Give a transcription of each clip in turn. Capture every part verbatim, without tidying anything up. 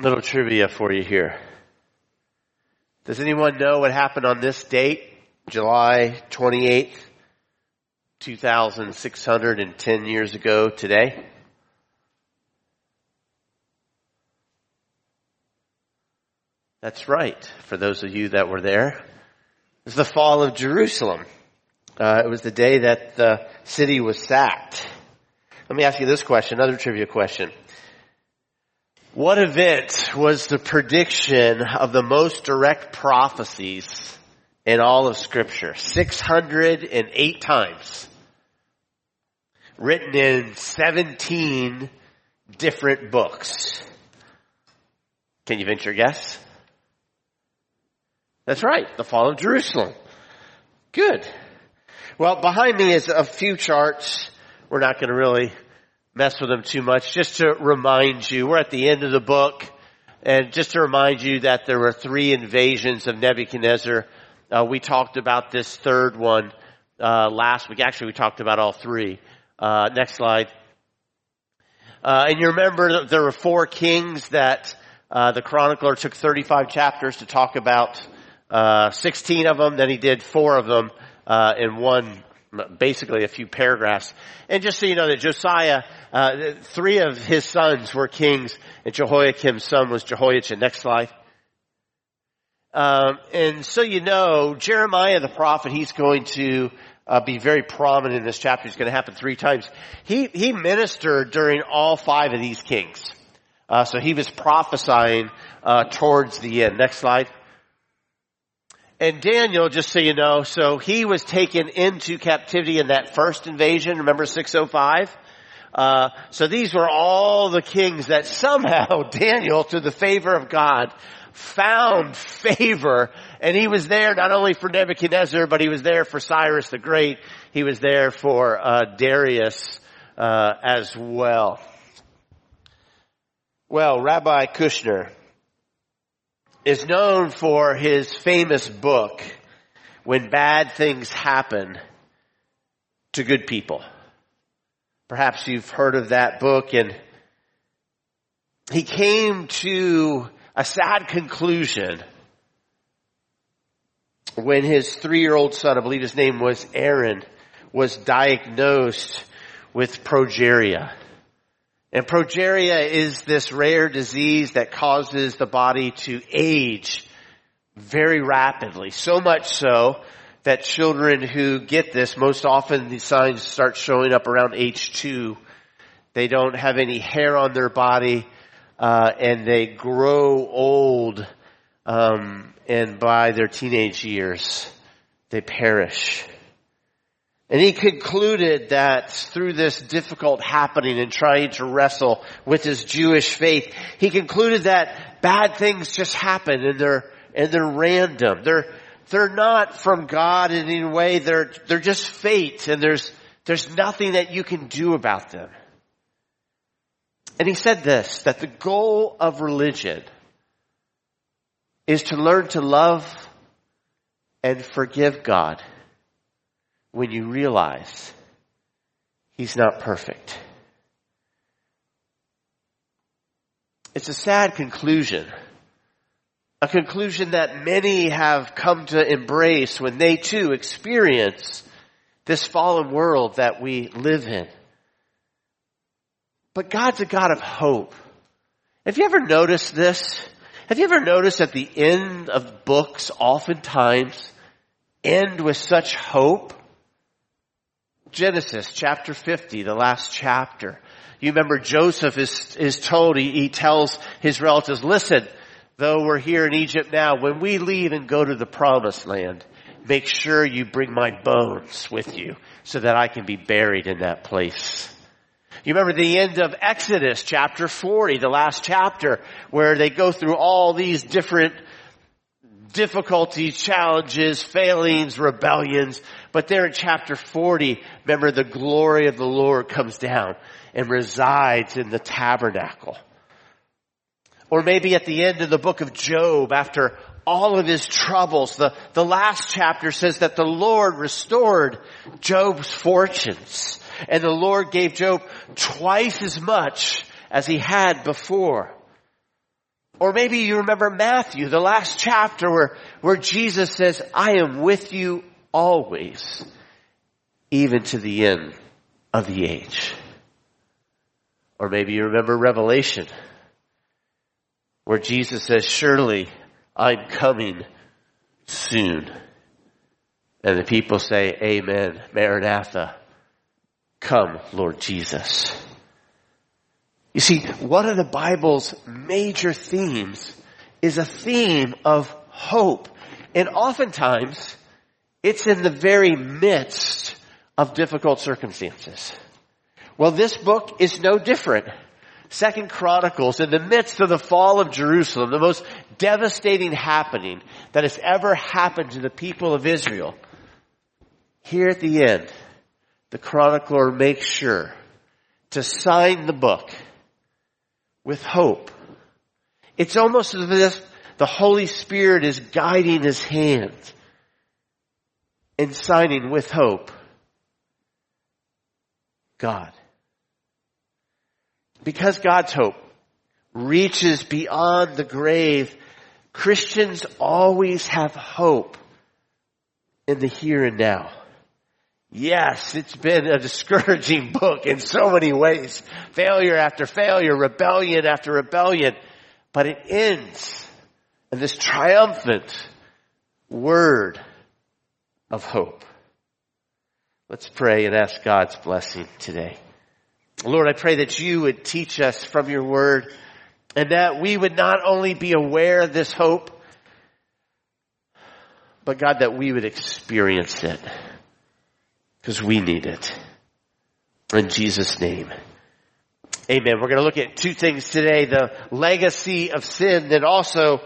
Little trivia for you here. Does anyone know what happened on this date, July twenty-eighth, two thousand six hundred ten years ago today? That's right. For those of you that were there, it's the fall of Jerusalem. Uh, it was the day that the city was sacked. Let me ask you this question, another trivia question. What event was the prediction of the most direct prophecies in all of Scripture? six hundred eight times. Written in seventeen different books. Can you venture a guess? That's right, the fall of Jerusalem. Good. Well, behind me is a few charts. We're not going to really mess with them too much. Just to remind you, we're at the end of the book. And just to remind you that there were three invasions of Nebuchadnezzar. Uh, we talked about this third one uh, last week. Actually, we talked about all three. Uh, next slide. Uh, and you remember that there were four kings that uh, the chronicler took thirty-five chapters to talk about. Uh, sixteen of them, then he did four of them uh, in one, basically a few paragraphs. And just so you know that Josiah, uh, three of his sons were kings, and Jehoiakim's son was Jehoiachin. Next slide. Um, and so you know, Jeremiah the prophet, he's going to uh, be very prominent in this chapter. It's going to happen three times. He he ministered during all five of these kings. Uh, so he was prophesying uh, towards the end. Next slide. And Daniel, just so you know, so he was taken into captivity in that first invasion. Remember six oh five? Uh, so these were all the kings that somehow Daniel, through the favor of God, found favor. And he was there not only for Nebuchadnezzar, but he was there for Cyrus the Great. He was there for uh, Darius uh, as well. Well, Rabbi Kushner is known for his famous book, When Bad Things Happen to Good People. Perhaps you've heard of that book, and he came to a sad conclusion when his three-year-old son, I believe his name was Aaron, was diagnosed with progeria. And progeria is this rare disease that causes the body to age very rapidly. So much so that children who get this, most often the signs start showing up around age two. They don't have any hair on their body, uh, and they grow old, um, and by their teenage years, they perish. And he concluded that through this difficult happening and trying to wrestle with his Jewish faith, he concluded that bad things just happen and they're, and they're random. They're, they're not from God in any way. They're, they're just fate, and there's, there's nothing that you can do about them. And he said this, that the goal of religion is to learn to love and forgive God when you realize He's not perfect. It's a sad conclusion. A conclusion that many have come to embrace when they too experience this fallen world that we live in. But God's a God of hope. Have you ever noticed this? Have you ever noticed that the end of books oftentimes end with such hope? Genesis chapter fifty, the last chapter. You remember Joseph is, is told, he, he tells his relatives, listen, though we're here in Egypt now, when we leave and go to the promised land, make sure you bring my bones with you so that I can be buried in that place. You remember the end of Exodus chapter forty, the last chapter, where they go through all these different difficulties, challenges, failings, rebellions. But there in chapter forty, remember the glory of the Lord comes down and resides in the tabernacle. Or maybe at the end of the book of Job, after all of his troubles, the, the last chapter says that the Lord restored Job's fortunes. And the Lord gave Job twice as much as he had before. Or maybe you remember Matthew, the last chapter where, where Jesus says, I am with you always, even to the end of the age. Or maybe you remember Revelation, where Jesus says, surely I'm coming soon. And the people say, amen, Maranatha, come, Lord Jesus. You see, one of the Bible's major themes is a theme of hope. And oftentimes, it's in the very midst of difficult circumstances. Well, this book is no different. Second Chronicles, in the midst of the fall of Jerusalem, the most devastating happening that has ever happened to the people of Israel, here at the end, the chronicler makes sure to sign the book with hope. It's almost as if the Holy Spirit is guiding his hand and signing with hope, God. Because God's hope reaches beyond the grave, Christians always have hope in the here and now. Yes, it's been a discouraging book in so many ways. Failure after failure, rebellion after rebellion. But it ends in this triumphant word of hope. Let's pray and ask God's blessing today. Lord, I pray that you would teach us from your word, and that we would not only be aware of this hope, but God, that we would experience it. Because we need it. In Jesus' name. Amen. We're going to look at two things today. The legacy of sin and also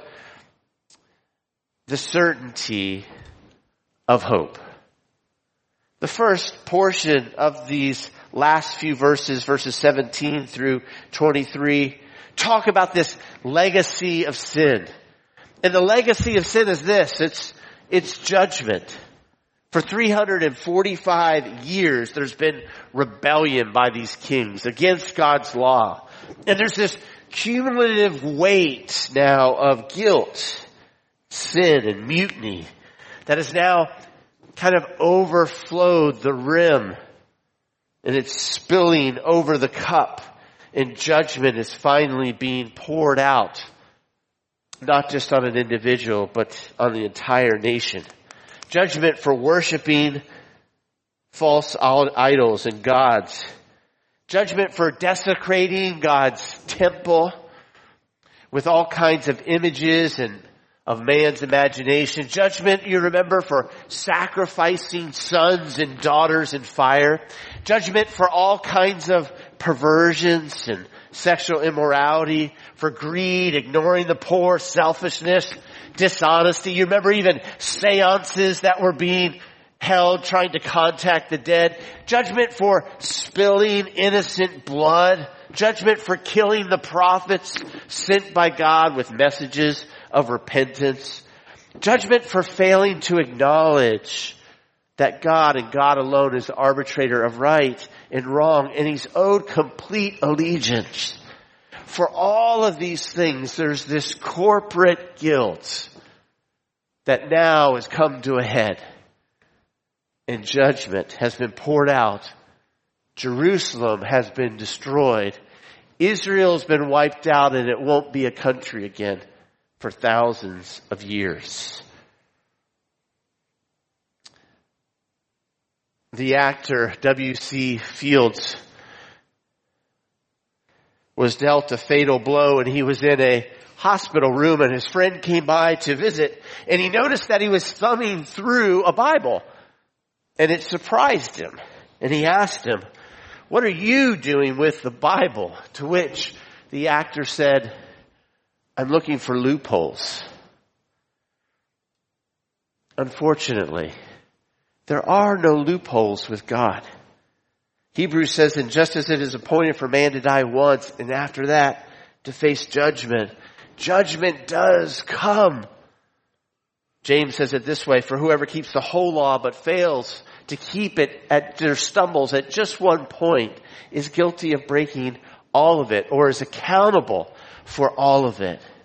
the certainty of hope. The first portion of these last few verses, verses seventeen through twenty-three, talk about this legacy of sin. And the legacy of sin is this. It's, it's judgment. For three hundred forty-five years, there's been rebellion by these kings against God's law. And there's this cumulative weight now of guilt, sin, and mutiny that has now kind of overflowed the rim. And it's spilling over the cup. And judgment is finally being poured out. Not just on an individual, but on the entire nation. Judgment for worshiping false idols and gods. Judgment for desecrating God's temple with all kinds of images and of man's imagination. Judgment, you remember, for sacrificing sons and daughters in fire. Judgment for all kinds of perversions and sexual immorality, for greed, ignoring the poor, selfishness, dishonesty. You remember even seances that were being held trying to contact the dead. Judgment for spilling innocent blood. Judgment for killing the prophets sent by God with messages of repentance. Judgment for failing to acknowledge that God and God alone is the arbitrator of right and wrong, and he's owed complete allegiance. For all of these things, there's this corporate guilt that now has come to a head. And judgment has been poured out. Jerusalem has been destroyed. Israel's been wiped out, and it won't be a country again for thousands of years. The actor W C Fields was dealt a fatal blow, and he was in a hospital room, and his friend came by to visit, and he noticed that he was thumbing through a Bible, and it surprised him. And he asked him, "What are you doing with the Bible?" To which the actor said, "I'm looking for loopholes." Unfortunately, there are no loopholes with God. Hebrews says, and just as it is appointed for man to die once, and after that to face judgment, judgment does come. James says it this way, for whoever keeps the whole law but fails to keep it at or stumbles at just one point is guilty of breaking all of it, or is accountable for all of it.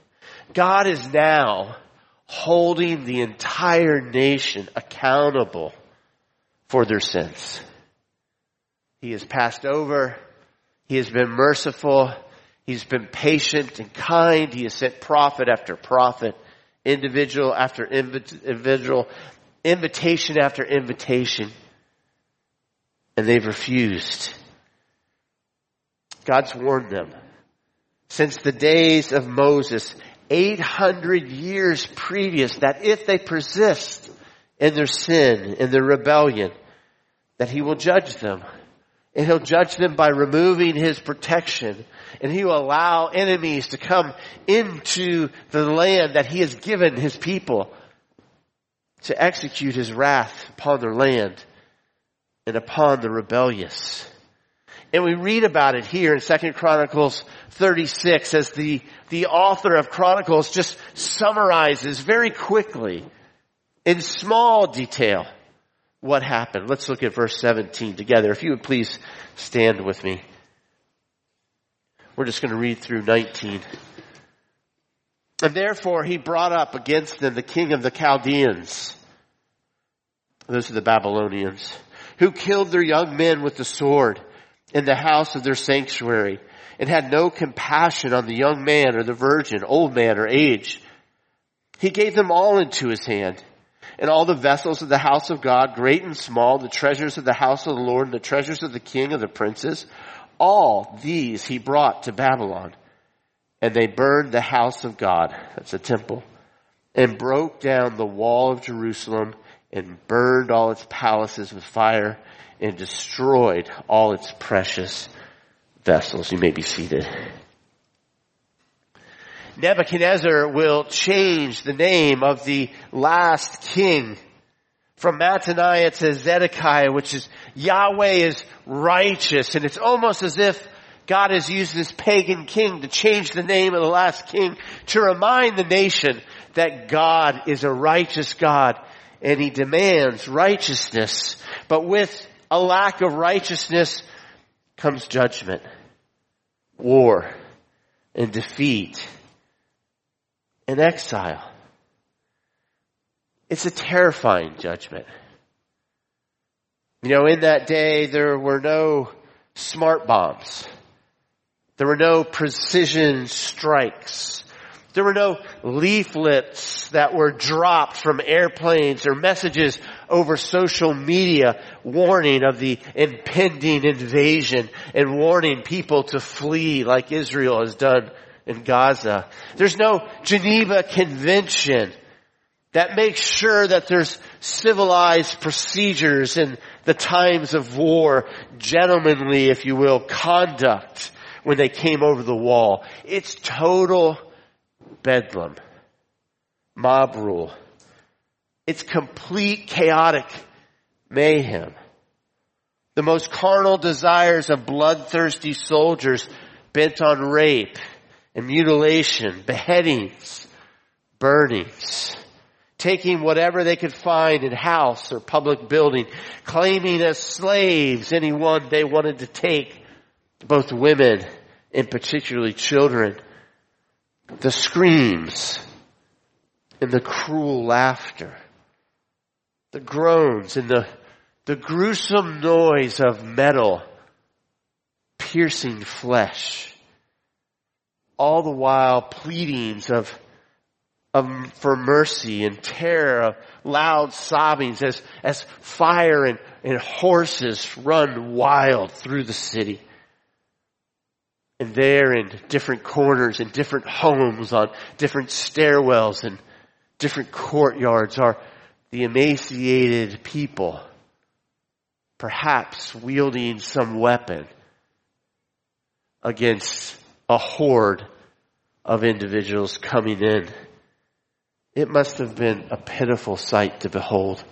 God is now holding the entire nation accountable for their sins. He has passed over. He has been merciful. He's been patient and kind. He has sent prophet after prophet, individual after individual, invitation after invitation. And they've refused. God's warned them. Since the days of Moses, eight hundred years previous, that if they persist in their sin, in their rebellion, that he will judge them. And he'll judge them by removing his protection. And he will allow enemies to come into the land that he has given his people to execute his wrath upon their land and upon the rebellious. And we read about it here in Second Chronicles thirty-six as the, the author of Chronicles just summarizes very quickly in small detail what happened. Let's look at verse seventeen together. If you would please stand with me. We're just going to read through nineteen. And therefore he brought up against them the king of the Chaldeans. Those are the Babylonians, who killed their young men with the sword in the house of their sanctuary, and had no compassion on the young man or the virgin, old man or age. He gave them all into his hand, and all the vessels of the house of God, great and small, the treasures of the house of the Lord, and the treasures of the king of the princes, all these he brought to Babylon. And they burned the house of God, that's a temple, and broke down the wall of Jerusalem, and burned all its palaces with fire, and destroyed all its precious vessels. You may be seated. Nebuchadnezzar will change the name of the last king from Mattaniah to Zedekiah, which is Yahweh is righteous. And it's almost as if God has used this pagan king to change the name of the last king to remind the nation that God is a righteous God and he demands righteousness. But with a lack of righteousness comes judgment, war, and defeat, and exile. It's a terrifying judgment. You know, in that day, there were no smart bombs. There were no precision strikes. There were no leaflets that were dropped from airplanes or messages over social media warning of the impending invasion and warning people to flee like Israel has done in Gaza. There's no Geneva Convention that makes sure that there's civilized procedures in the times of war, gentlemanly, if you will, conduct when they came over the wall. It's total bedlam, mob rule. It's complete chaotic mayhem. The most carnal desires of bloodthirsty soldiers bent on rape and mutilation, beheadings, burnings, taking whatever they could find in house or public building, claiming as slaves anyone they wanted to take, both women and particularly children. The screams and the cruel laughter, the groans and the, the gruesome noise of metal piercing flesh, all the while pleadings of, of for mercy and terror, of loud sobbings as, as fire and, and horses run wild through the city. And there in different corners and different homes on different stairwells and different courtyards are the emaciated people, perhaps wielding some weapon against a horde of individuals coming in. It must have been a pitiful sight to behold.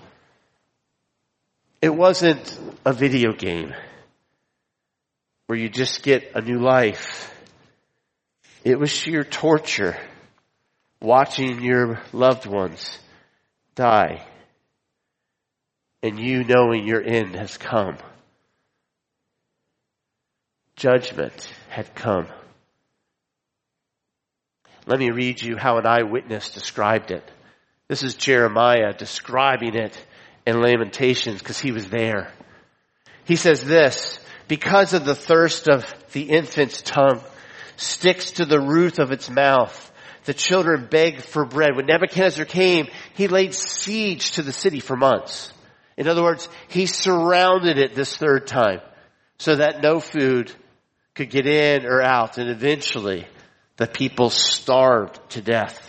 It wasn't a video game where you just get a new life. It was sheer torture, watching your loved ones die, and you knowing your end has come. Judgment had come. Let me read you how an eyewitness described it. This is Jeremiah describing it in Lamentations because he was there. He says this, because of the thirst of the infant's tongue sticks to the roof of its mouth, the children begged for bread. When Nebuchadnezzar came, he laid siege to the city for months. In other words, he surrounded it this third time so that no food could get in or out, and eventually the people starved to death.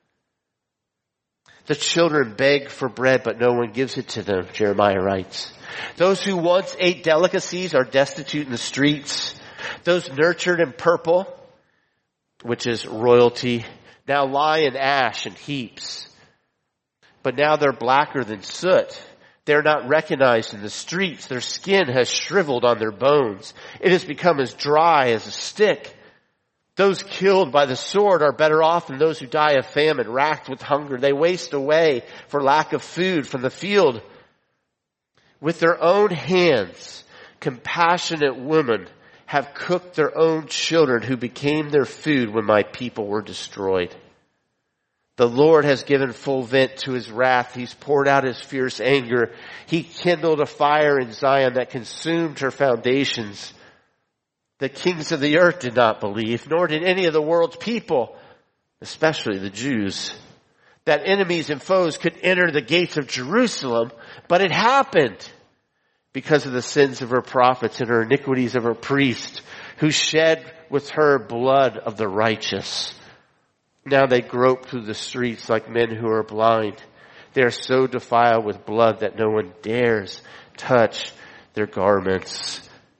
The children beg for bread, but no one gives it to them, Jeremiah writes. Those who once ate delicacies are destitute in the streets. Those nurtured in purple, which is royalty, now lie in ash and heaps. But now they're blacker than soot. They're not recognized in the streets. Their skin has shriveled on their bones. It has become as dry as a stick. Those killed by the sword are better off than those who die of famine, racked with hunger. They waste away for lack of food from the field. With their own hands, compassionate women have cooked their own children who became their food when my people were destroyed. The Lord has given full vent to his wrath. He's poured out his fierce anger. He kindled a fire in Zion that consumed her foundations. The kings of the earth did not believe, nor did any of the world's people, especially the Jews, that enemies and foes could enter the gates of Jerusalem. But it happened because of the sins of her prophets and her iniquities of her priests, who shed with her blood of the righteous. Now they grope through the streets like men who are blind. They are so defiled with blood that no one dares touch their garments.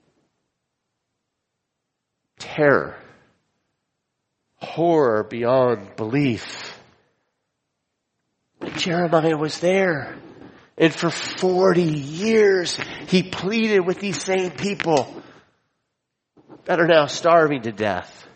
Terror, horror beyond belief. Jeremiah was there. And for forty years, he pleaded with these same people that are now starving to death,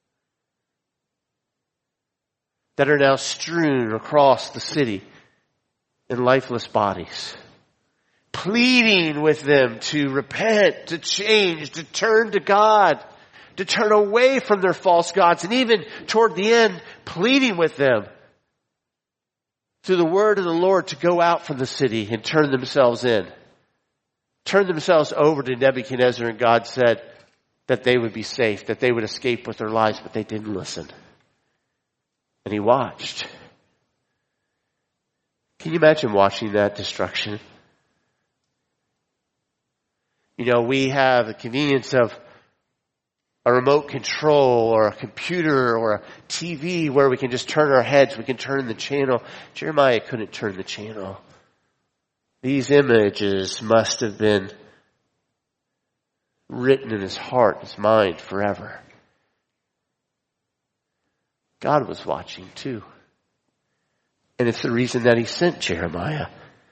that are now strewn across the city in lifeless bodies, pleading with them to repent, to change, to turn to God, to turn away from their false gods, and even toward the end, pleading with them through the word of the Lord to go out from the city and turn themselves in. Turn themselves over to Nebuchadnezzar, and God said that they would be safe, that they would escape with their lives, but they didn't listen. And he watched. Can you imagine watching that destruction? You know, we have the convenience of a remote control or a computer or a T V where we can just turn our heads, we can turn the channel. Jeremiah couldn't turn the channel. These images must have been written in his heart, his mind forever. God was watching too. And it's the reason that he sent Jeremiah.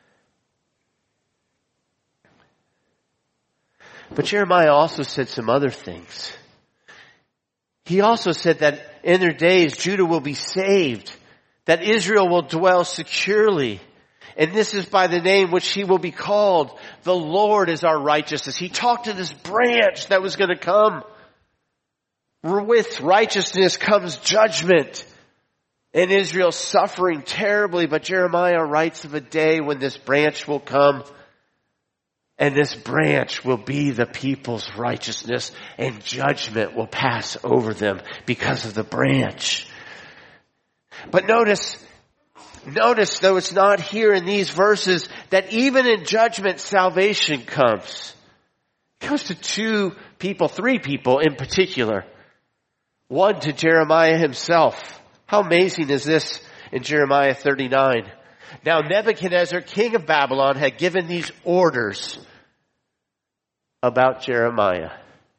But Jeremiah also said some other things. He also said that in their days, Judah will be saved, that Israel will dwell securely. And this is by the name which he will be called. The Lord is our righteousness. He talked to this branch that was going to come. With righteousness comes judgment. And Israel suffering terribly. But Jeremiah writes of a day when this branch will come. And this branch will be the people's righteousness, and judgment will pass over them because of the branch. But notice, notice though it's not here in these verses, that even in judgment, salvation comes. It comes to two people, three people in particular. One to Jeremiah himself. How amazing is this in Jeremiah thirty-nine? Now Nebuchadnezzar, king of Babylon, had given these orders about Jeremiah.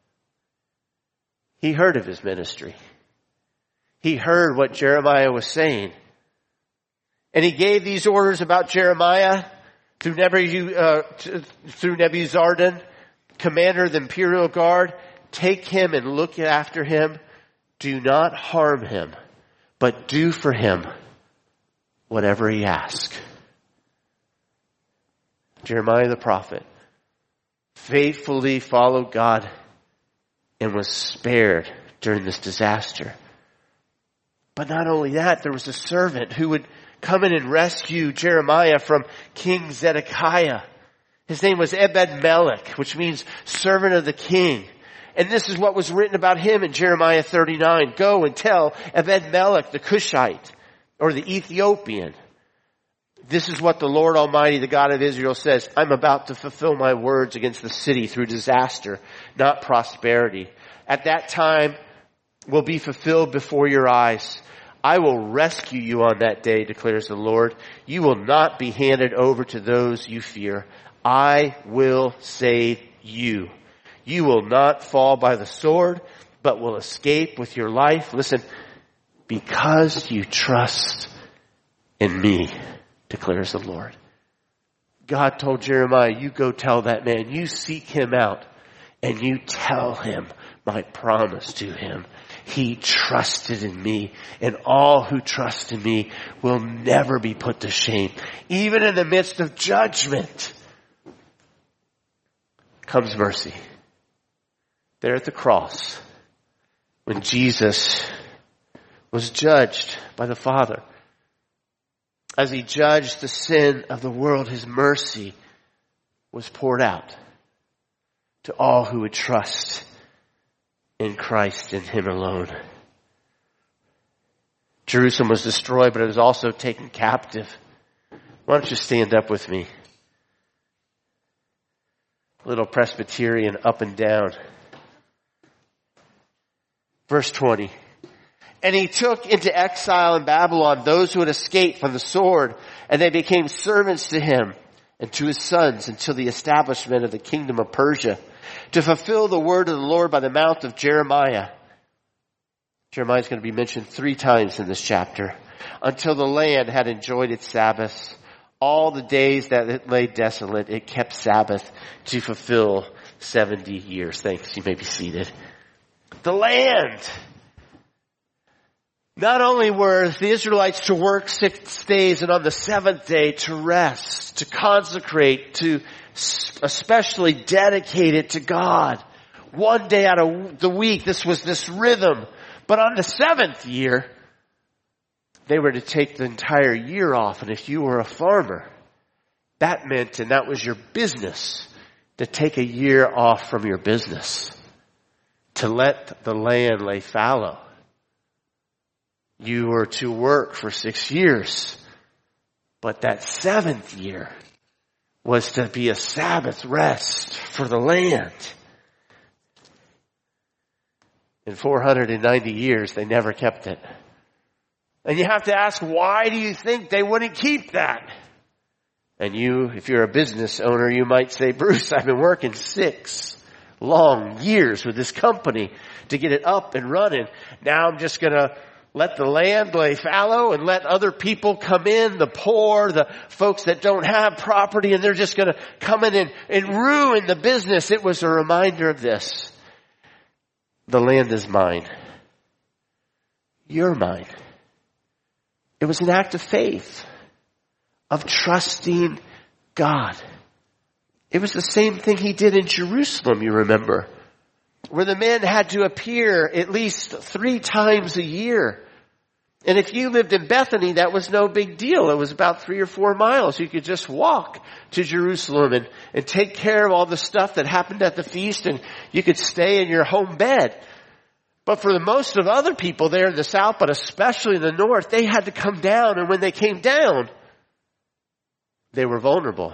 He heard of his ministry. He heard what Jeremiah was saying. And he gave these orders about Jeremiah through Nebu, uh, through Nebuzaradan, commander of the imperial guard. Take him and look after him. Do not harm him, but do for him whatever he asks. Jeremiah the prophet faithfully followed God and was spared during this disaster. But not only that, there was a servant who would come in and rescue Jeremiah from King Zedekiah. His name was Ebed-Melech, which means servant of the king. And this is what was written about him in Jeremiah thirty-nine. Go and tell Ebed-Melech the Cushite, or the Ethiopian, this is what the Lord Almighty, the God of Israel, says. I'm about to fulfill my words against the city through disaster, not prosperity. At that time will be fulfilled before your eyes. I will rescue you on that day, declares the Lord. You will not be handed over to those you fear. I will save you. You will not fall by the sword, but will escape with your life. Listen, because you trust in me, declares the Lord. God told Jeremiah, you go tell that man, you seek him out, and you tell him my promise to him. He trusted in me, and all who trust in me will never be put to shame. Even in the midst of judgment comes mercy. There at the cross, when Jesus was judged by the Father, as he judged the sin of the world, his mercy was poured out to all who would trust in Christ and him alone. Jerusalem was destroyed, but it was also taken captive. Why don't you stand up with me? Little Presbyterian up and down. Verse twenty. And he took into exile in Babylon those who had escaped from the sword, and they became servants to him and to his sons until the establishment of the kingdom of Persia, to fulfill the word of the Lord by the mouth of Jeremiah. Jeremiah is going to be mentioned three times in this chapter. Until the land had enjoyed its Sabbaths, all the days that it lay desolate, it kept Sabbath to fulfill seventy years. Thanks. You may be seated. The land. Not only were the Israelites to work six days and on the seventh day to rest, to consecrate, to especially dedicate it to God. One day out of the week, this was this rhythm. But on the seventh year, they were to take the entire year off. And if you were a farmer, that meant, and that was your business, to take a year off from your business, to let the land lay fallow. You were to work for six years. But that seventh year was to be a Sabbath rest for the land. In four hundred ninety years, they never kept it. And you have to ask, why do you think they wouldn't keep that? And you, if you're a business owner, you might say, Bruce, I've been working six long years with this company to get it up and running. Now I'm just going to let the land lay fallow and let other people come in, the poor, the folks that don't have property, and they're just going to come in and, and ruin the business. It was a reminder of this. The land is mine. You're mine. It was an act of faith, of trusting God. It was the same thing he did in Jerusalem, you remember, where the men had to appear at least three times a year. And if you lived in Bethany, that was no big deal. It was about three or four miles. You could just walk to Jerusalem and, and take care of all the stuff that happened at the feast, and you could stay in your home bed. But for the most of other people there in the south, but especially in the north, they had to come down. And when they came down, they were vulnerable.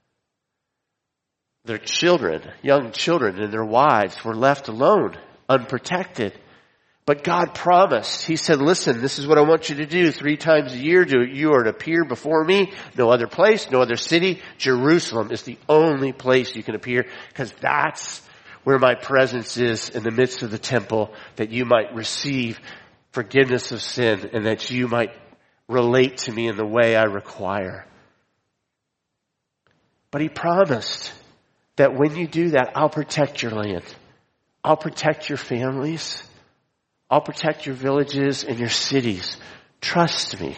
Their children, young children and their wives were left alone, unprotected. But God promised. He said, listen, this is what I want you to do three times a year. You are to appear before me. No other place, no other city. Jerusalem is the only place you can appear, because that's where my presence is, in the midst of the temple, that you might receive forgiveness of sin and that you might relate to me in the way I require. But he promised that when you do that, I'll protect your land. I'll protect your families. I'll protect your villages and your cities. Trust me.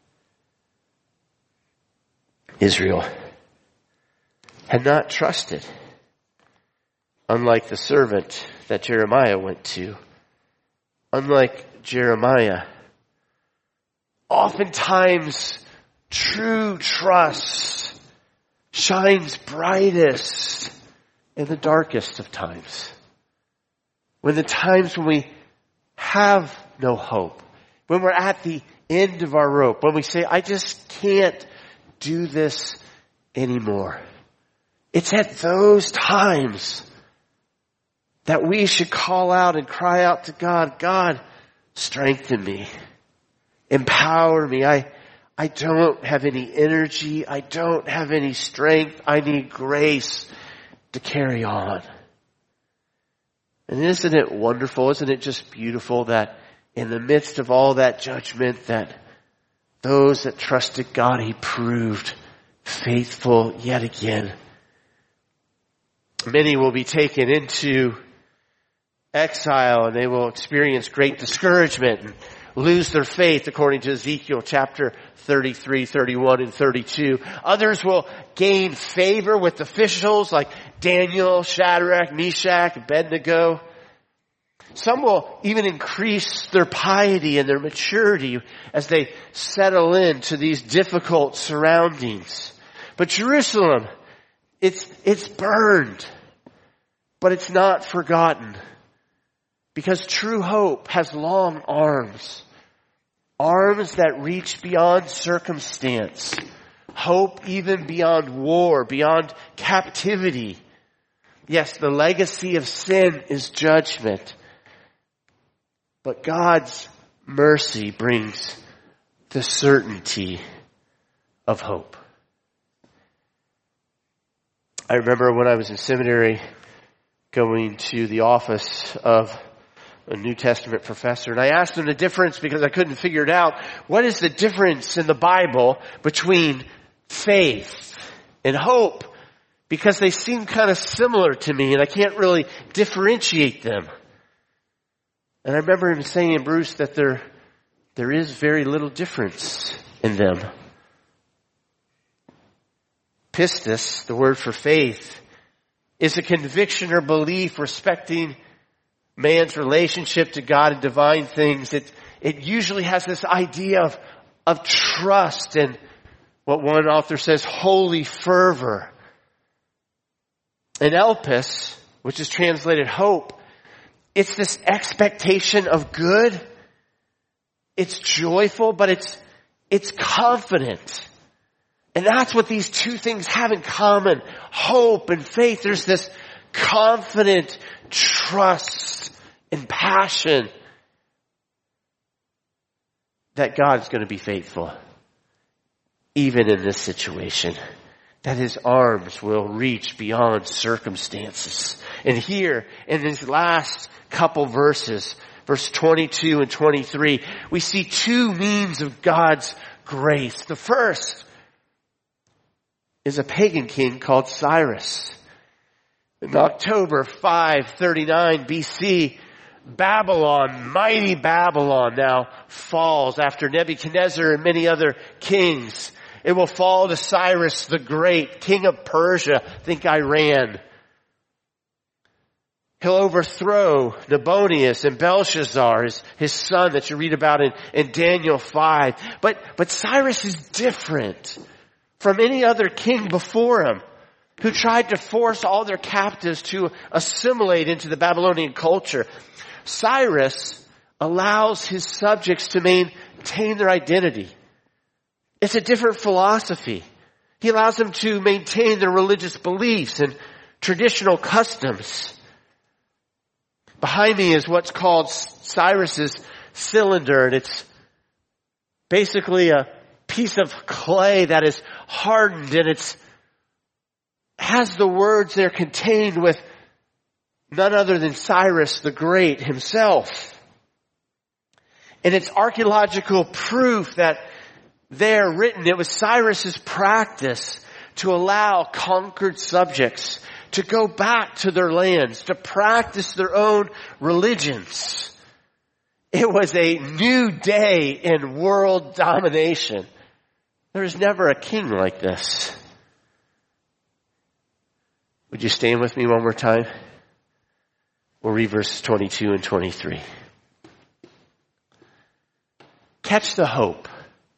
Israel had not trusted. Unlike the servant that Jeremiah went to, unlike Jeremiah, oftentimes true trust shines brightest in the darkest of times. When the times when we have no hope, when we're at the end of our rope, when we say, I just can't do this anymore. It's at those times that we should call out and cry out to God, God, strengthen me, empower me. I, I don't have any energy. I don't have any strength. I need grace to carry on. And isn't it wonderful? Isn't it just beautiful that in the midst of all that judgment, that those that trusted God, He proved faithful yet again. Many will be taken into exile and they will experience great discouragement and lose their faith according to Ezekiel chapter thirty-three, thirty-one, and thirty-two. Others will gain favor with officials like Daniel, Shadrach, Meshach, Abednego. Some will even increase their piety and their maturity as they settle into these difficult surroundings. But Jerusalem, it's, it's burned, but it's not forgotten. Because true hope has long arms. Arms that reach beyond circumstance. Hope even beyond war, beyond captivity. Yes, the legacy of sin is judgment. But God's mercy brings the certainty of hope. I remember when I was in seminary going to the office of a New Testament professor, and I asked him the difference because I couldn't figure it out. What is the difference in the Bible between faith and hope? Because they seem kind of similar to me and I can't really differentiate them. And I remember him saying, Bruce, that there, there is very little difference in them. Pistis, the word for faith, is a conviction or belief respecting man's relationship to God and divine things. It, it usually has this idea of, of trust and what one author says, holy fervor. And elpis, which is translated hope, it's this expectation of good. It's joyful, but it's, it's confident. And that's what these two things have in common. Hope and faith. There's this confident trust and passion that God's going to be faithful. Even in this situation. That His arms will reach beyond circumstances. And here, in these last couple verses, verse twenty-two and twenty-three, we see two means of God's grace. The first is a pagan king called Cyrus. In October five thirty-nine B C, Babylon, mighty Babylon now falls after Nebuchadnezzar and many other kings. It will fall to Cyrus the Great, king of Persia, think Iran. He'll overthrow Nabonidus and Belshazzar, his, his son that you read about in, in Daniel five. But, but Cyrus is different from any other king before him who tried to force all their captives to assimilate into the Babylonian culture. Cyrus allows his subjects to maintain their identity. It's a different philosophy. He allows them to maintain their religious beliefs and traditional customs. Behind me is what's called Cyrus's cylinder, and it's basically a piece of clay that is hardened, and it's has the words there contained with none other than Cyrus the Great himself. And it's archaeological proof that there written, it was Cyrus's practice to allow conquered subjects to go back to their lands, to practice their own religions. It was a new day in world domination. There was never a king like this. Would you stand with me one more time? We'll read verses twenty-two and twenty-three. Catch the hope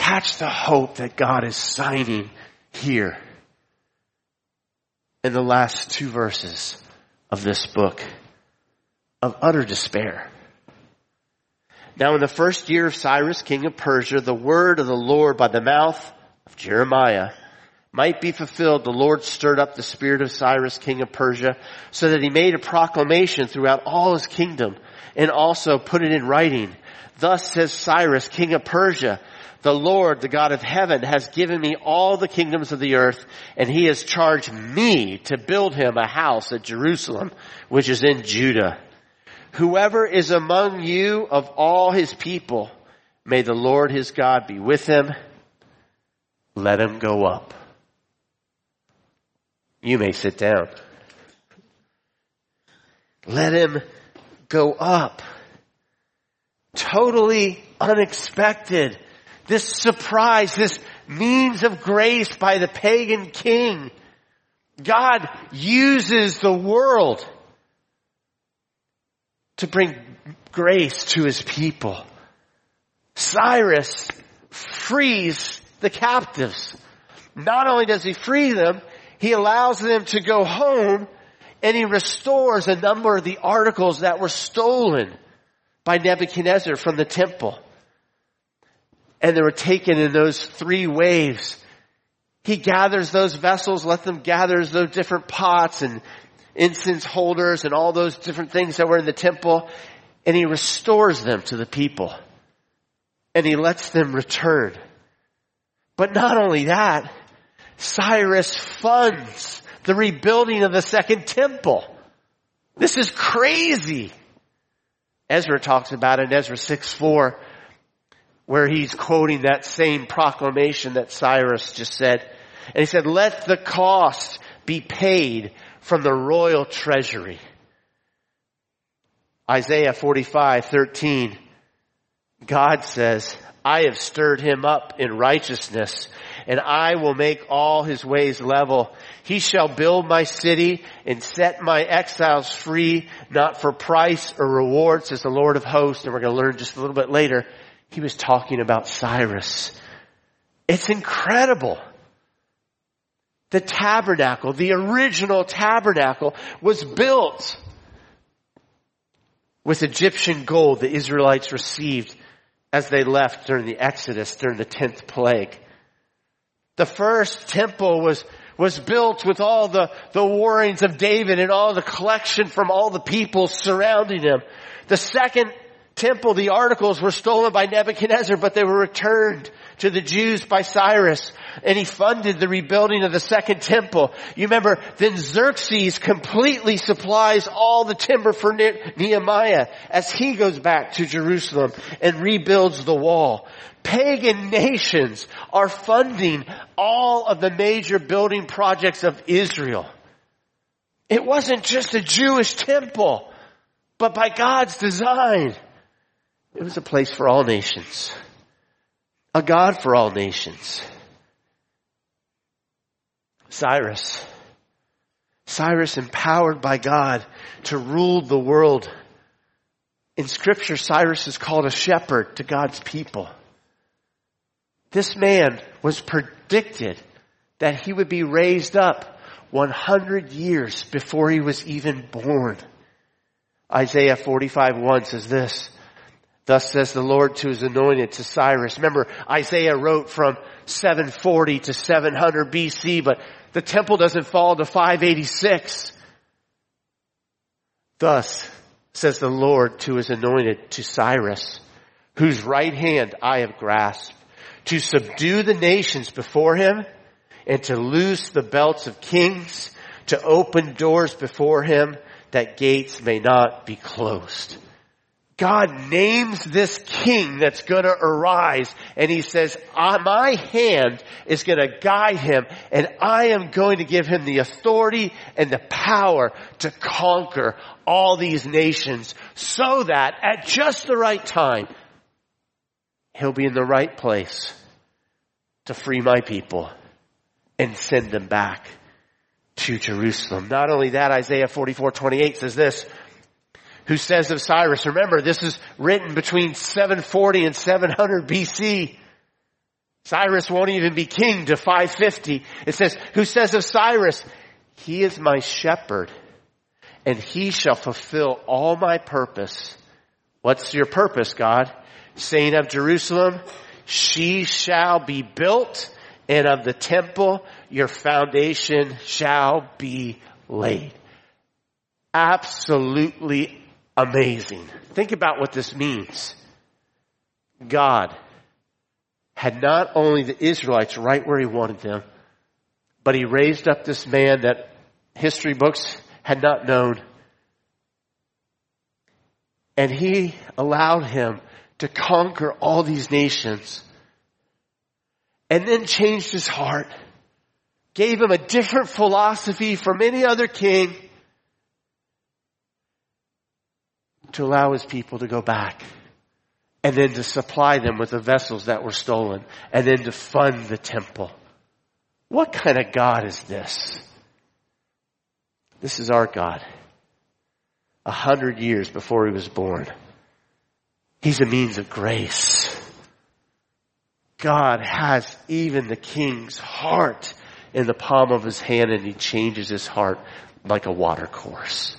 catch the hope that God is signing here in the last two verses of this book of utter despair. Now in the first year of Cyrus, king of Persia, the word of the Lord by the mouth of Jeremiah might be fulfilled. The Lord stirred up the spirit of Cyrus, king of Persia, so that he made a proclamation throughout all his kingdom and also put it in writing. Thus says Cyrus, king of Persia, the Lord, the God of heaven, has given me all the kingdoms of the earth, and he has charged me to build him a house at Jerusalem, which is in Judah. Whoever is among you of all his people, may the Lord his God be with him. Let him go up. You may sit down. Let him go up. Totally unexpected. This surprise, this means of grace by the pagan king. God uses the world to bring grace to his people. Cyrus frees the captives. Not only does he free them, he allows them to go home, and he restores a number of the articles that were stolen by Nebuchadnezzar from the temple. And they were taken in those three waves. He gathers those vessels, let them gather those different pots and incense holders and all those different things that were in the temple, and he restores them to the people. And he lets them return. But not only that, Cyrus funds the rebuilding of the second temple. This is crazy. Ezra talks about it in Ezra six four, where he's quoting that same proclamation that Cyrus just said. And he said, let the cost be paid from the royal treasury. Isaiah forty-five thirteen, God says, I have stirred him up in righteousness, and I will make all his ways level. He shall build my city and set my exiles free, not for price or reward, says the Lord of hosts. And we're going to learn just a little bit later. He was talking about Cyrus. It's incredible. The tabernacle, the original tabernacle, was built with Egyptian gold the Israelites received as they left during the Exodus, during the tenth plague. The first temple was, was built with all the, the warrings of David and all the collection from all the people surrounding him. The second temple, the articles were stolen by Nebuchadnezzar, but they were returned to the Jews by Cyrus, and he funded the rebuilding of the second temple. You remember, then Xerxes completely supplies all the timber for ne- Nehemiah as he goes back to Jerusalem and rebuilds the wall. Pagan nations are funding all of the major building projects of Israel. It wasn't just a Jewish temple, but by God's design, it was a place for all nations. A God for all nations. Cyrus. Cyrus, empowered by God to rule the world. In Scripture, Cyrus is called a shepherd to God's people. This man was predicted that he would be raised up one hundred years before he was even born. Isaiah forty-five one says this, thus says the Lord to his anointed, to Cyrus. Remember, Isaiah wrote from seven forty to seven hundred B C, but the temple doesn't fall to five eighty-six. Thus says the Lord to his anointed, to Cyrus, whose right hand I have grasped, to subdue the nations before him, and to loose the belts of kings, to open doors before him, that gates may not be closed. God names this king that's going to arise, and he says, my hand is going to guide him, and I am going to give him the authority and the power to conquer all these nations, so that at just the right time, he'll be in the right place to free my people and send them back to Jerusalem. Not only that, Isaiah forty-four twenty-eight says this, who says of Cyrus, remember, this is written between seven forty and seven hundred B C. Cyrus won't even be king to five fifty. It says, who says of Cyrus, he is my shepherd, and he shall fulfill all my purpose. What's your purpose, God? Saying of Jerusalem, she shall be built, and of the temple, your foundation shall be laid. Absolutely amazing. Think about what this means. God had not only the Israelites right where he wanted them, but he raised up this man that history books had not known. And he allowed him to conquer all these nations. And then changed his heart. Gave him a different philosophy from any other king. To allow his people to go back. And then to supply them with the vessels that were stolen. And then to fund the temple. What kind of God is this? This is our God. A hundred years before he was born. He's a means of grace. God has even the king's heart in the palm of his hand, and he changes his heart like a water course.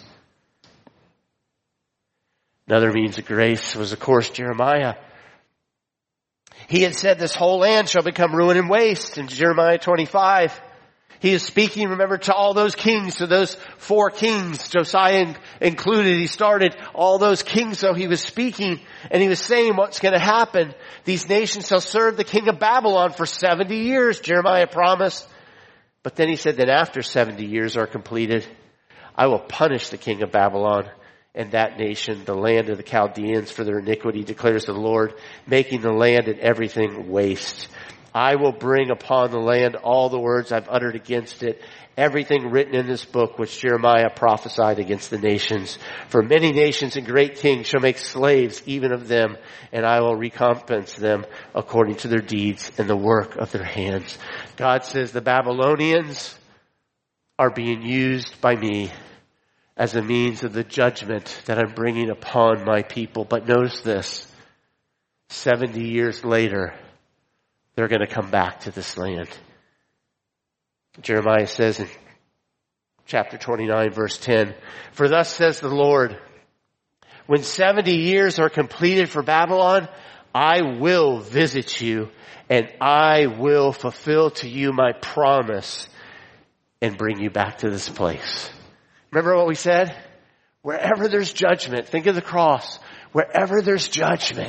Another means of grace was, of course, Jeremiah. He had said this whole land shall become ruin and waste in Jeremiah twenty-five. He is speaking, remember, to all those kings, to those four kings, Josiah included. He started all those kings, so he was speaking, and he was saying what's going to happen. These nations shall serve the king of Babylon for seventy years, Jeremiah promised. But then he said that after seventy years are completed, I will punish the king of Babylon and that nation, the land of the Chaldeans, for their iniquity, declares the Lord, making the land and everything waste. I will bring upon the land all the words I've uttered against it, everything written in this book which Jeremiah prophesied against the nations. For many nations and great kings shall make slaves even of them, and I will recompense them according to their deeds and the work of their hands. God says the Babylonians are being used by me as a means of the judgment that I'm bringing upon my people. But notice this, seventy years later, they're going to come back to this land. Jeremiah says in chapter twenty-nine, verse ten, for thus says the Lord, when seventy years are completed for Babylon, I will visit you and I will fulfill to you my promise and bring you back to this place. Remember what we said? Wherever there's judgment, think of the cross. Wherever there's judgment,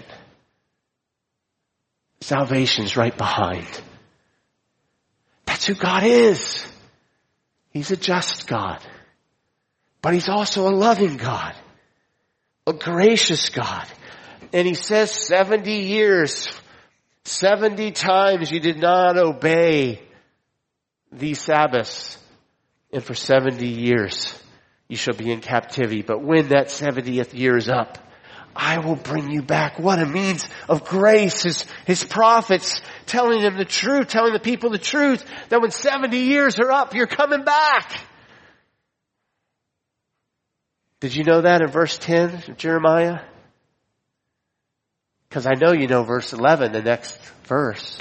salvation's right behind. That's who God is. He's a just God. But he's also a loving God. A gracious God. And he says seventy years, seventy times you did not obey these Sabbaths. And for seventy years you shall be in captivity. But when that seventieth year is up, I will bring you back. What a means of grace. His, his prophets telling them the truth, telling the people the truth, that when seventy years are up, you're coming back. Did you know that in verse ten of Jeremiah? Because I know you know verse eleven, the next verse.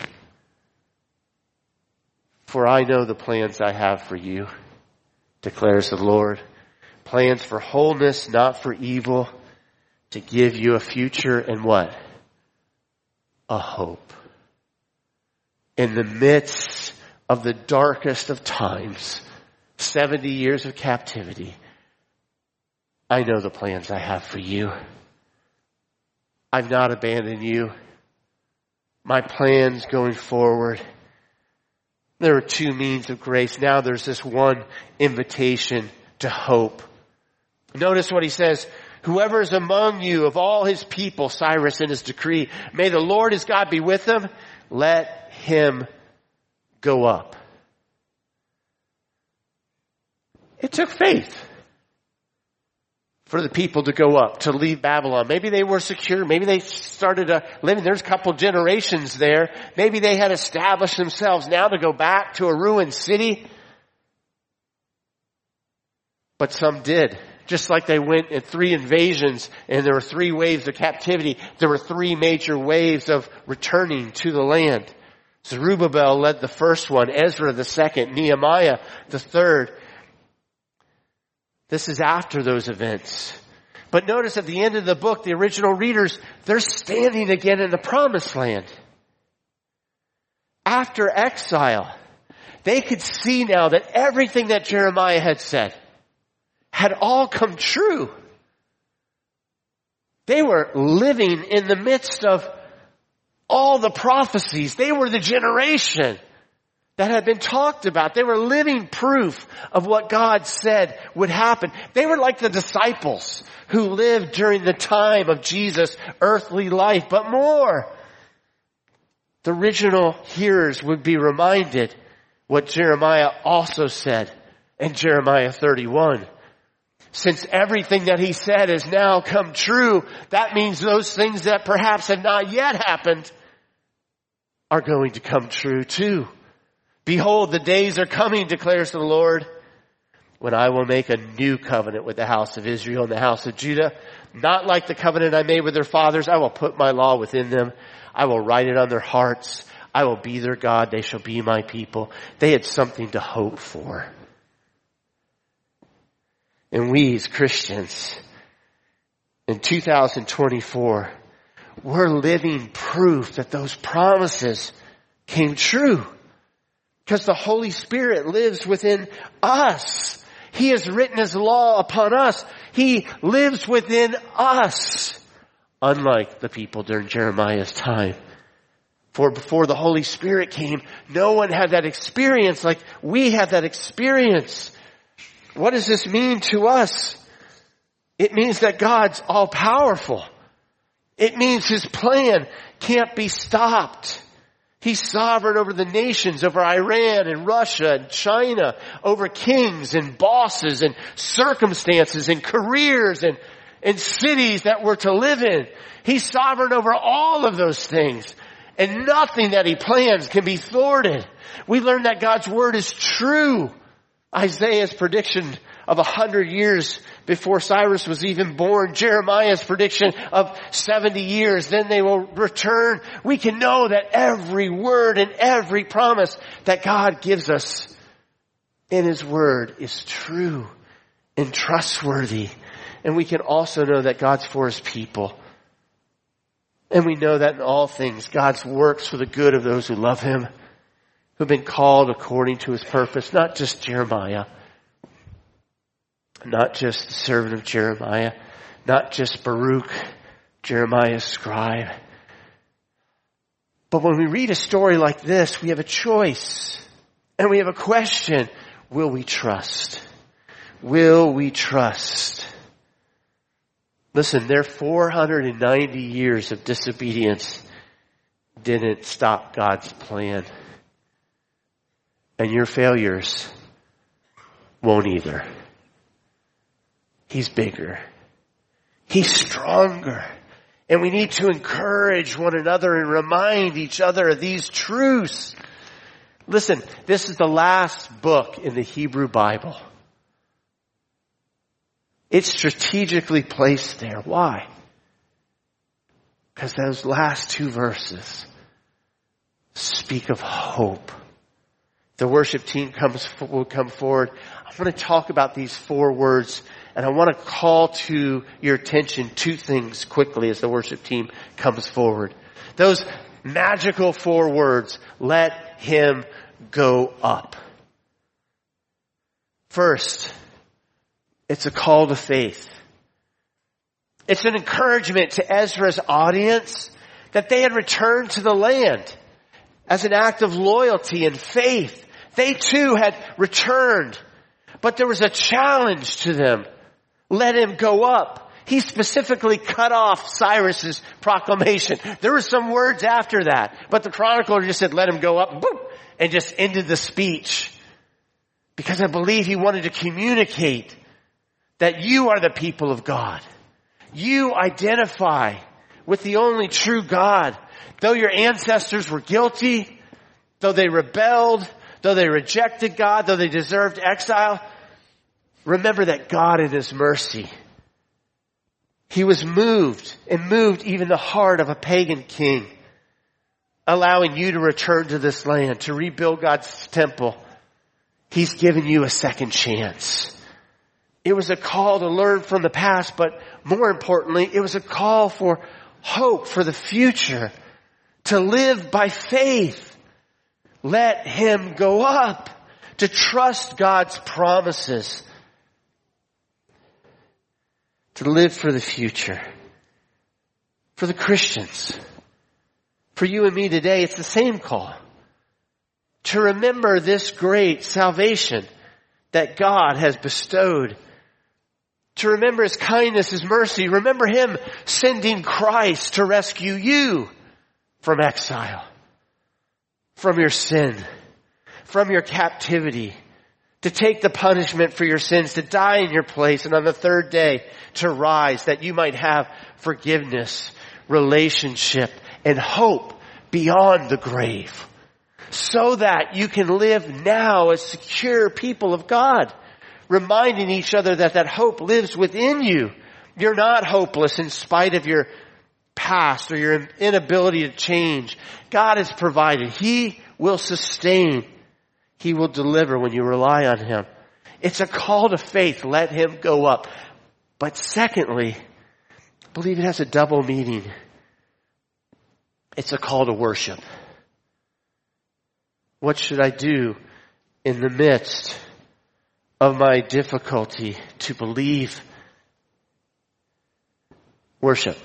For I know the plans I have for you, declares the Lord. Plans for wholeness, not for evil, to give you a future and what? A hope. In the midst of the darkest of times, seventy years of captivity, I know the plans I have for you. I've not abandoned you. My plans going forward. There are two means of grace. Now there's this one invitation to hope. Notice what he says. Whoever is among you of all his people, Cyrus in his decree, may the Lord his God be with him. Let him go up. It took faith for the people to go up, to leave Babylon. Maybe they were secure. Maybe they started a living. There's a couple generations there. Maybe they had established themselves. Now to go back to a ruined city. But some did. Just like they went in three invasions and there were three waves of captivity, there were three major waves of returning to the land. Zerubbabel led the first one, Ezra the second, Nehemiah the third. This is after those events. But notice at the end of the book, the original readers, they're standing again in the promised land. After exile, they could see now that everything that Jeremiah had said had all come true. They were living in the midst of all the prophecies. They were the generation that had been talked about. They were living proof of what God said would happen. They were like the disciples who lived during the time of Jesus' earthly life. But more, the original hearers would be reminded what Jeremiah also said in Jeremiah thirty-one. Since everything that he said has now come true, that means those things that perhaps have not yet happened are going to come true too. Behold, the days are coming, declares the Lord, when I will make a new covenant with the house of Israel and the house of Judah. Not like the covenant I made with their fathers. I will put my law within them. I will write it on their hearts. I will be their God. They shall be my people. They had something to hope for. And we as Christians, in two thousand twenty-four, we're living proof that those promises came true. Because the Holy Spirit lives within us. He has written His law upon us. He lives within us. Unlike the people during Jeremiah's time. For before the Holy Spirit came, no one had that experience like we had that experience. What does this mean to us? It means that God's all-powerful. It means His plan can't be stopped. He's sovereign over the nations, over Iran and Russia and China, over kings and bosses and circumstances and careers and, and cities that we're to live in. He's sovereign over all of those things. And nothing that He plans can be thwarted. We learn that God's word is true. Isaiah's prediction of a hundred years before Cyrus was even born. Jeremiah's prediction of seventy years. Then they will return. We can know that every word and every promise that God gives us in His word is true and trustworthy. And we can also know that God's for His people. And we know that in all things, God's works for the good of those who love Him, who've been called according to His purpose. Not just Jeremiah. Not just the servant of Jeremiah. Not just Baruch, Jeremiah's scribe. But when we read a story like this, we have a choice. And we have a question. Will we trust? Will we trust? Listen, their four hundred ninety years of disobedience didn't stop God's plan. And your failures won't either. He's bigger. He's stronger. And we need to encourage one another and remind each other of these truths. Listen, this is the last book in the Hebrew Bible. It's strategically placed there. Why? Because those last two verses speak of hope. The worship team comes will come forward. I want to talk about these four words, and I want to call to your attention two things quickly as the worship team comes forward. Those magical four words, let him go up. First, it's a call to faith. It's an encouragement to Ezra's audience that they had returned to the land as an act of loyalty and faith. They too had returned, but there was a challenge to them. Let him go up. He specifically cut off Cyrus's proclamation. There were some words after that, but the chronicler just said, let him go up, boop, and just ended the speech. Because I believe he wanted to communicate that you are the people of God. You identify with the only true God. Though your ancestors were guilty, though they rebelled, though they rejected God, though they deserved exile, remember that God in His mercy, He was moved and moved even the heart of a pagan king allowing you to return to this land, to rebuild God's temple. He's given you a second chance. It was a call to learn from the past, but more importantly, it was a call for hope for the future, to live by faith. Let him go up, to trust God's promises, to live for the future. For the Christians, for you and me today, it's the same call. To remember this great salvation that God has bestowed. To remember his kindness, his mercy. Remember him sending Christ to rescue you from exile, from your sin, from your captivity, to take the punishment for your sins, to die in your place, and on the third day to rise that you might have forgiveness, relationship, and hope beyond the grave, so that you can live now as secure people of God, reminding each other that that hope lives within you. You're not hopeless in spite of your past or your inability to change. God has provided. He will sustain. He will deliver when you rely on him. It's a call to faith. Let him go up. But secondly, I believe it has a double meaning. It's a call to worship. What should I do in the midst of my difficulty to believe? Worship.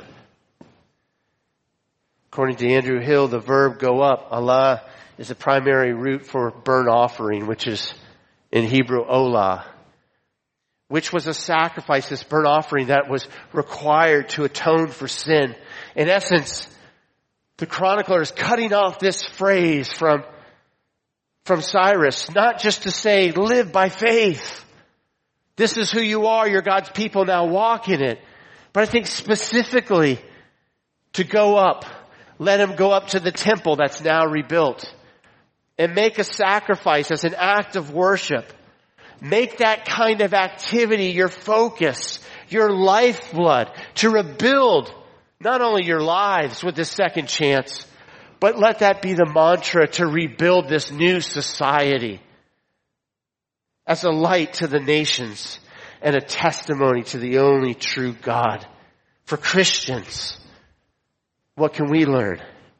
According to Andrew Hill, the verb go up, Allah, is the primary root for burnt offering, which is in Hebrew olah, which was a sacrifice, this burnt offering that was required to atone for sin. In essence, the chronicler is cutting off this phrase from, from Cyrus, not just to say, live by faith. This is who you are. You're God's people. Now walk in it. But I think specifically to go up, let him go up to the temple that's now rebuilt and make a sacrifice as an act of worship. Make that kind of activity your focus, your lifeblood, to rebuild not only your lives with this second chance, but let that be the mantra to rebuild this new society as a light to the nations and a testimony to the only true God. For Christians, what can we learn?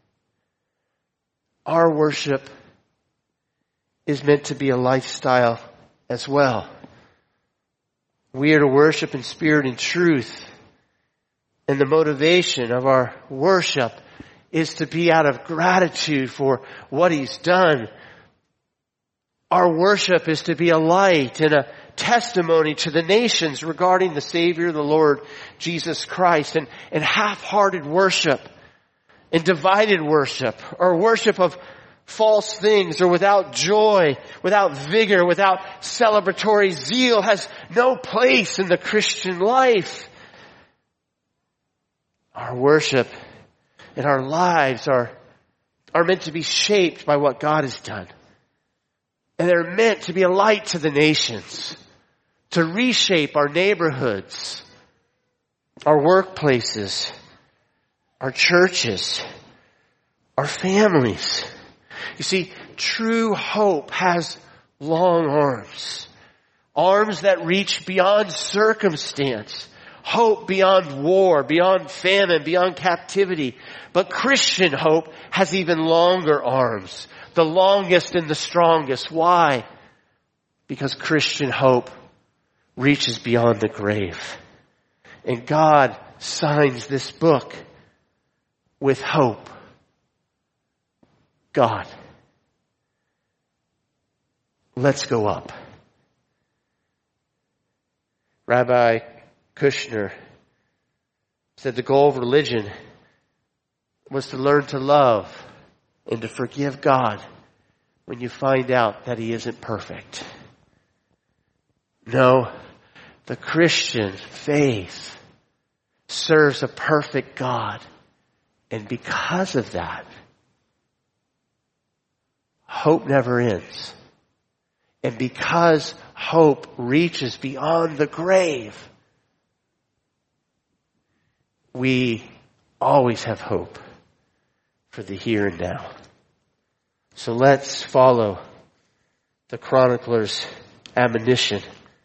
Our worship is meant to be a lifestyle as well. We are to worship in spirit and truth. And the motivation of our worship is to be out of gratitude for what he's done. Our worship is to be a light and a testimony to the nations regarding the Savior, the Lord Jesus Christ. And, and half-hearted worship and divided worship, or worship of false things, or without joy, without vigor, without celebratory zeal, has no place in the Christian life. Our worship and our lives are, are meant to be shaped by what God has done. And they're meant to be a light to the nations, to reshape our neighborhoods, our workplaces, our churches, our families. You see, true hope has long arms, arms that reach beyond circumstance, hope beyond war, beyond famine, beyond captivity. But Christian hope has even longer arms, the longest and the strongest. Why? Because Christian hope reaches beyond the grave. And God signs this book with hope. God, let's go up. Rabbi Kushner said the goal of religion was to learn to love and to forgive God when you find out that he isn't perfect. No, the Christian faith serves a perfect God. And because of that, hope never ends. And because hope reaches beyond the grave, we always have hope for the here and now. So let's follow the chronicler's admonition.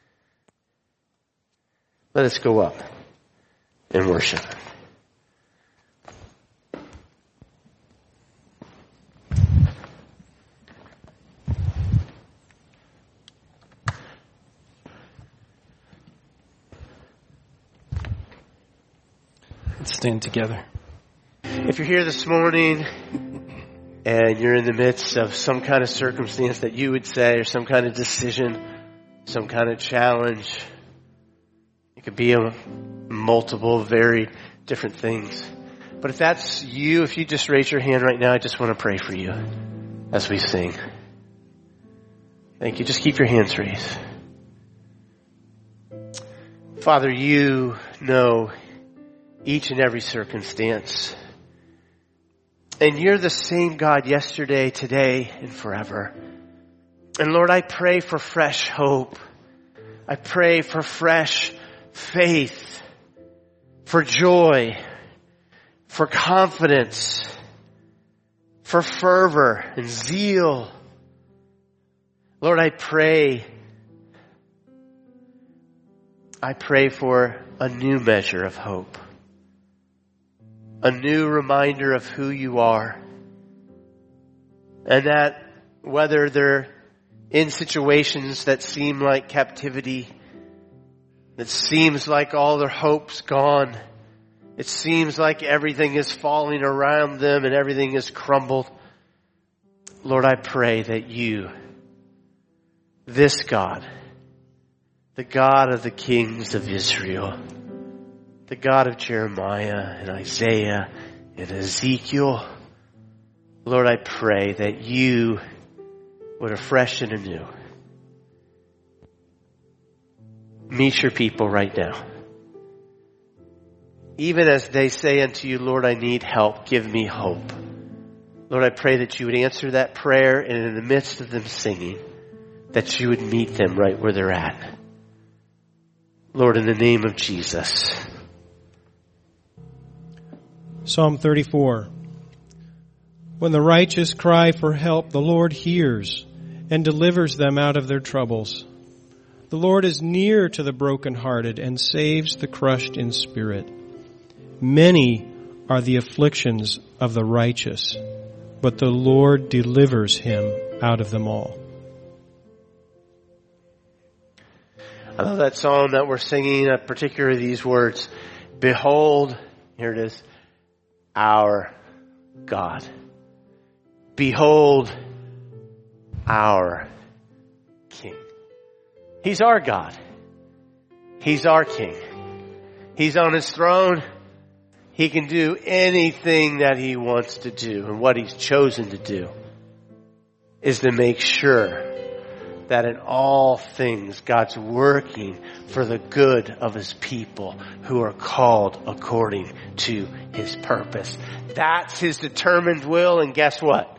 Let us go up and worship. Let's stand together. If you're here this morning and you're in the midst of some kind of circumstance that you would say, or some kind of decision, some kind of challenge, it could be a multiple, very different things. But if that's you, if you just raise your hand right now, I just want to pray for you as we sing. Thank you. Just keep your hands raised. Father, you know each and every circumstance. And you're the same God yesterday, today, and forever. And Lord, I pray for fresh hope. I pray for fresh faith, for joy, for confidence, for fervor and zeal. Lord, I pray, I pray for a new measure of hope. A new reminder of who you are. And that whether they're in situations that seem like captivity, that seems like all their hope's gone, it seems like everything is falling around them and everything is crumbled, Lord, I pray that you, this God, the God of the kings of Israel, the God of Jeremiah and Isaiah and Ezekiel, Lord, I pray that you would afresh and anew meet your people right now. Even as they say unto you, Lord, I need help, give me hope. Lord, I pray that you would answer that prayer, and in the midst of them singing, that you would meet them right where they're at. Lord, in the name of Jesus. Psalm thirty-four. When the righteous cry for help, the Lord hears and delivers them out of their troubles. The Lord is near to the brokenhearted and saves the crushed in spirit. Many are the afflictions of the righteous, but the Lord delivers him out of them all. I love that song that we're singing, uh, particularly these words. Behold, here it is, our God. Behold, our King. He's our God. He's our King. He's on his throne. He can do anything that he wants to do. And what he's chosen to do is to make sure that in all things God's working for the good of his people who are called according to his purpose. That's his determined will, and guess what?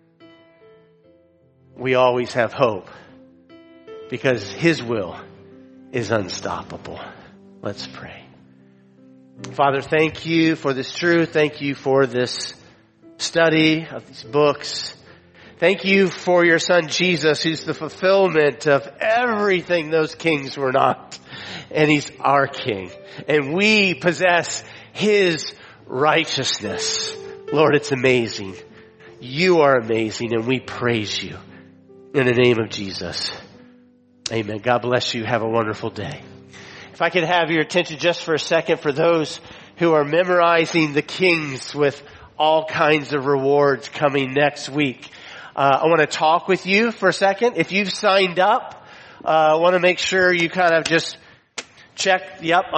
We always have hope because his will is unstoppable. Let's pray. Father, thank you for this truth. Thank you for this study of these books. Thank you for your son Jesus, who's the fulfillment of everything those kings were not. And he's our King. And we possess his righteousness. Lord, it's amazing. You are amazing, and we praise you. In the name of Jesus. Amen. God bless you. Have a wonderful day. If I could have your attention just for a second for those who are memorizing the Kings with all kinds of rewards coming next week. Uh, I want to talk with you for a second. If you've signed up, uh, I want to make sure you kind of just check, yep,